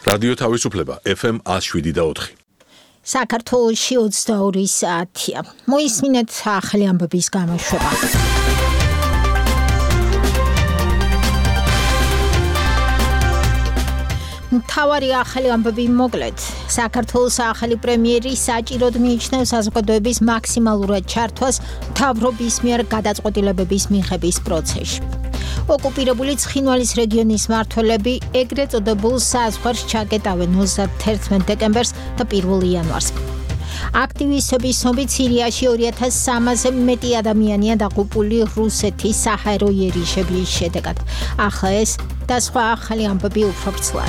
რადიო თავისუფლება FM 107.4. საქართველოში 22 საათია. მოისმინეთ ახალი ამბების გამოშვება. მთავარი ახალი ამბები მოკლედ. საქართველოს ახალი პრემიერი საჭიროდ მიიჩნევს საზოგადოების მაქსიმალურად ჩართვას მთავრობის მიერ გადაწყვეტილებების მიღების პროცესში. ოკუპირებული ცხინვალის რეგიონის მმართველები ეგრეთ წოდებულ საზღვარს ჩაკეტავენ 31 დეკემბერს და 1 იანვარს. აქტივისტების ცნობით სირიაში 2300-ზე მეტი ადამიანია დაღუპული რუსეთის საჰაერო იერიშების შედეგად. ახლა ეს და სხვა ახალი ამბები უფრო ვრცლად.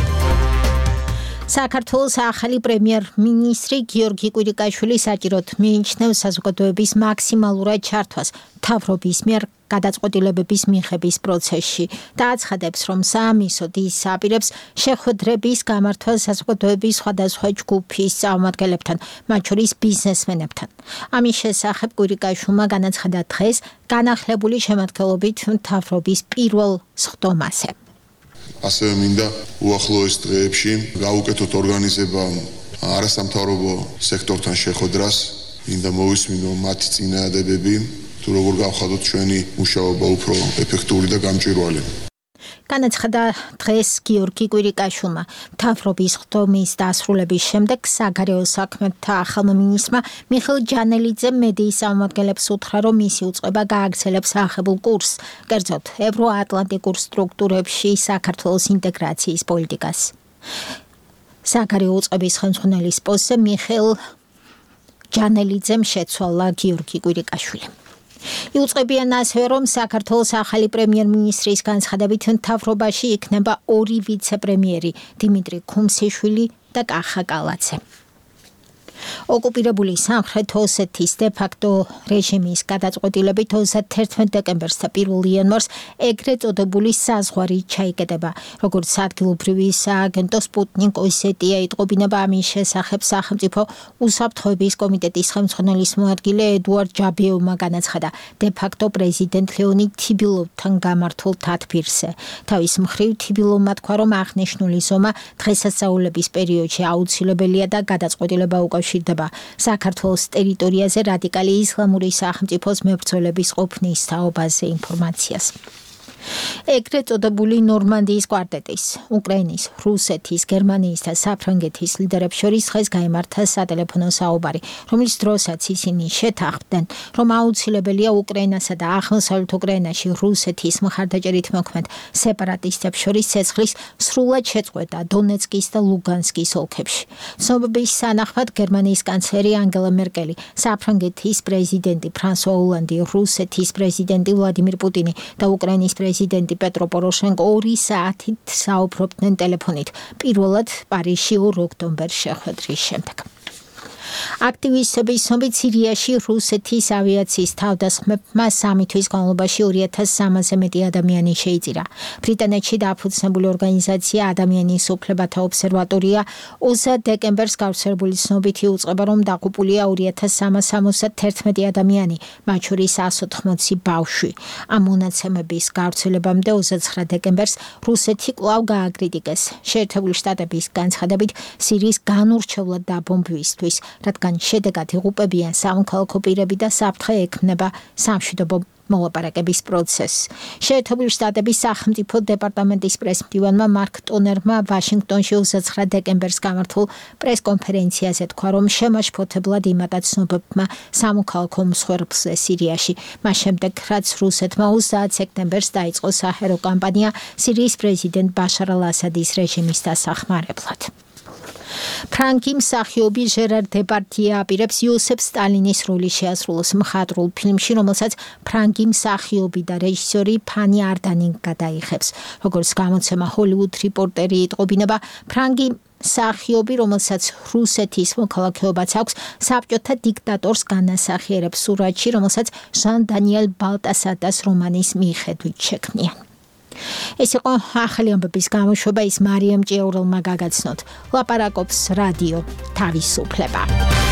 საქართველოს ახალი პრემიერ-მინისტრი გიორგი კვირიკაშვილი საჭიროდ მიიჩნევს საზოგადოების მაქსიმალურად ჩართვას მთავრობის მიერ გადაწყვეტილებების მიღების პროცესში და აცხადებს, რომ საამისოდ ის აპირებს შეხვედრების გამართვას საზოგადოების სხვადასხვა ჯგუფის წარმომადგენლებთან, მათ შორის ბიზნესმენებთან. ამის შესახებ კვირიკაშვილმა განაცხადა დღეს განახლებული შემადგენლობით მთავრობის პირველ სხდომაზე. ასევე მინდა უახლოეს დღეებში გავუკეთოთ ორგანიზება არასამთავრობო სექტორთან შეხვედრას, მინდა მოვისმინო მათი წინააღმდეგები, თუ როგორ გავხადოთ ჩვენი მუშაობა უფრო ეფექტური და გამჭვირვალე. განაცხადა დღეს გიორგი კვირიკაშვილმა. მთავრობის სხდომის დასრულების შემდეგ საგარეო საქმეთა ახალმა მინისტრმა მიხეილ ჯანელიძემ მედიის წარმომადგენლებს უთხრა, რომ მისი უწყება გააგრძელებს აღებულ კურსს, კერძოდ ევროატლანტიკურ სტრუქტურებში საქართველოს ინტეგრაციის პოლიტიკას. საგარეო უწყების ხელმძღვანელის პოსტზე მიხეილ ჯანელიძემ შეცვალა გიორგი კვირიკაშვილი. იუწყებიან ასევე, რომ საქართველოს ახალი პრემიერ-მინისტრის განცხადებით მთავრობაში იქნება 2 ვიცე-პრემიერი დიმიტრი ქუმსიშვილი და კახა კალაძე. ოკუპირებული სამხრეთ ოსეთის დე-ფაქტო რეჟიმის გადაწყვეტილებით 31 დეკემბერს და 1 იანვარს ეგრეთ წოდებული საზღვარი ჩაიკეტება. როგორც ადგილობრივი სააგენტო სპუტნიკ ოსეტია იტყობინება, ამის შესახებ სახელმწიფო უსაფრთხოების კომიტეტის ხელმძღვანელის მოადგილე ედუარდ ჯაბიევმა განაცხადა დე-ფაქტო პრეზიდენტ ლეონიდ თიბილოვთან გამართულ თათბირზე. თავის მხრივ თიბილოვმა თქვა, რომ აღნიშნული ზომა დღესასწაულების პერიოდში აუცილებელია და გადაწყვეტილება უკავშირდება საქართველოს ტერიტორიაზე რადიკალი ისლამური სახელმწიფოს მებრძოლების ყოფნის თაობაზე ინფორმაციას. ეგრეთ წოდებული ნორმანდიის კვარტეტის, უკრაინის, რუსეთის, გერმანიის და საფრანგეთის ლიდერებს შორის დღეს გაიმართა სატელეფონო საუბარი, რომლის დროსაც ისინი შეთანხმდნენ, რომ აუცილებელია უკრაინასა და აღმოსავლეთ უკრაინაში რუსეთის მხარდაჭერით მოქმედ სეპარატისტებს შორის ცეცხლის სრულად შეწყვეტა დონეცკის და ლუგანსკის ოლქებში. ცნობების სანახმად გერმანიის კანცლერი ანგელა მერკელი, საფრანგეთის პრეზიდენტი ფრანსუა ოლანდი, რუსეთის პრეზიდენტი ვლადიმირ პუტინი და უკრაინის პრეზიდენტი პეტრო პოროშენკო 2 საათით საუბრობდნენ ტელეფონით, პირველად პარიზში 2 ოქტომბერს შეხვედრის შემდეგ. აქტივისტების ცნობით სირიაში რუსეთის ავიაციის თავდასხმებმა 3 თვის განმავლობაში 2300-ზე მეტი ადამიანი შეიწირა. ბრიტანეთში დაფუძნებული ორგანიზაცია ადამიანის უფლებათა ობსერვატორია 20 დეკემბერს გავრცელებული ცნობით იუწყება, რომ დაღუპულია 2371 ადამიანი, მათ შორის 180 ბავშვი. ამ მონაცემების გავრცელებამდე 29 დეკემბერს რუსეთი კვლავ გააკრიტიკეს შეერთებული შტატების განცხადებით სირიის განურჩევლად დაბომბვისთვის, რადგან შედეგად იღუპებიან სამოქალაქო პირები და საფრთხე ექმნება სამშვიდობო მოლაპარაკების პროცესს. შეერთებული შტატების სახელმწიფო დეპარტამენტის პრესმდივანმა მარკ ტონერმა ვაშინგტონში 29 დეკემბერს გამართულ პრესკონფერენციაზე თქვა, რომ შემაშფოთებლად იმატა ცნობებმა სამოქალაქო მსხვერპლზე სირიაში. მას შემდეგ, რაც რუსეთმა 30 სექტემბერს დაიწყო საჰაერო კამპანია სირიის პრეზიდენტ ბაშარ ალ-ასადის რეჟიმის დასახმარებლად. ფრანკი მსახიობი ჟერარ დეპარდიე აპირებს იოსებ სტალინის როლი შეასრულოს მხატვრულ ფილმში, რომელსაც ფრანკი მსახიობი და რეჟისორი ფანი არდანი გადაიღებს. როგორც გამოცემა ჰოლივუდ რიპორტერი იტყობინება, ფრანკი მსახიობი, რომელსაც რუსეთის მოქალაქეობაც აქვს, საბჭოთა დიქტატორს განასახიერებს სურათში, რომელსაც ჟან დანიელ ბალტასატას რომანის მიხედვით შექმნიან. ეს იყო ახალი ამბების გამოშვება, ის მარიამ ჭიაურელმა გაგაცნოთ. ლაპარაკობს რადიო თავისუფლება.